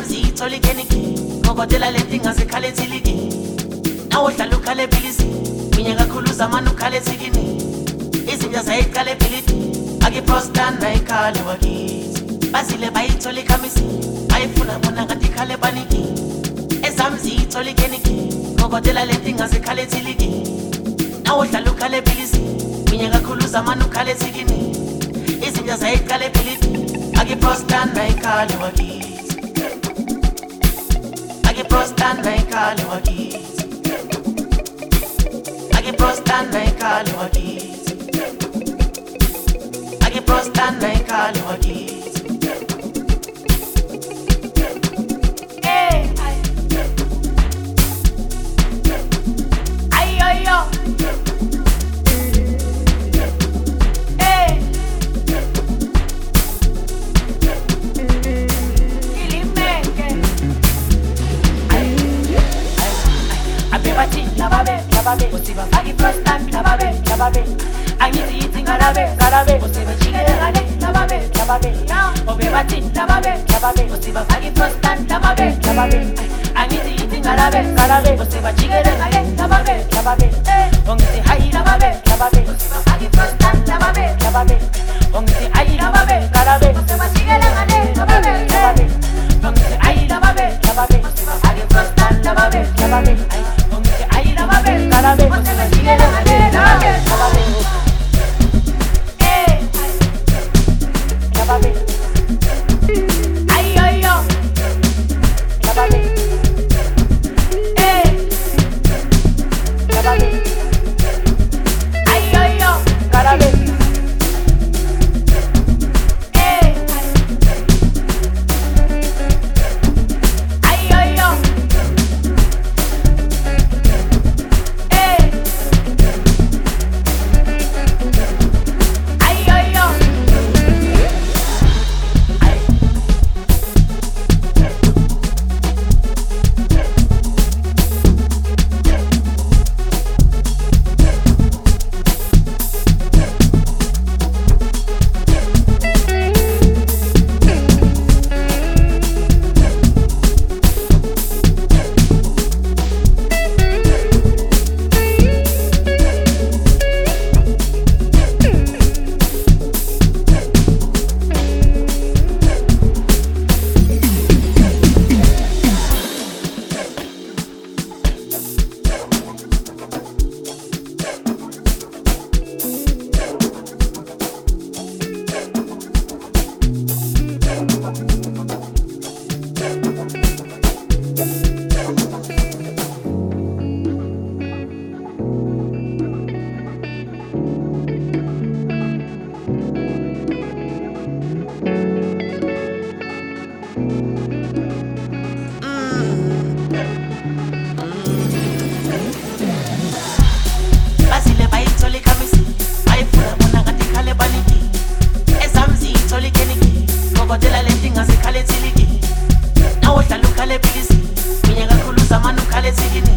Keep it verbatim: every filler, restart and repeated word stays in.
Ezamzithola ikeniki ngokotela leti ngasekhale etsiliki nawodlala ukhale ephilisi minye kakhulu zamani ukhale etsikini izinja zayiqala ephiliti akiprostan nayikhale wakithi bazile bayithola ikhamisi bayifuna bona ngathi ikhale epaniki Ezamzithola ikeniki ngokotela leti ngasekhale etsiliki nawodlala ukhale ephilisi minye kakhulu zamani ukhale etsikini izinja zayiqala ephiliti akiprostan nayikhale wakithi Prostan na ikale wakithi Agi prostan na ikale wakithi Agi prostan na ikale wakithi Eh Ay ay yo Eh Abebati lababe lababe osiba agi prostan lababe lababe angithi yithi ngalabe ngalabe osiba chikele ngale lababe lababe obebati lababe lababe osiba agi prostan lababe lababe angithi yithi ngalabe ngalabe osiba chikele ngale lababe lababe ongithi hayi lababe lababe osiba agi prostan lababe lababe ongithi hayi lababe ngalabe osiba chikele ngale lababe lababe ongithi hayi lababe lababe osiba agi prostan lababe lababe Ay la babe, cada vez se me sigue la manera, la babe, la babe. Eh, la babe. Ay ay yo, la babe. Eh, la babe. Ay ay yo, cada vez. Eh, ay ay yo. Ngokotela leti ngasekhale etsiliki nawodlala ukhale ephilisi minye kakhulu zamani ukhale etsikini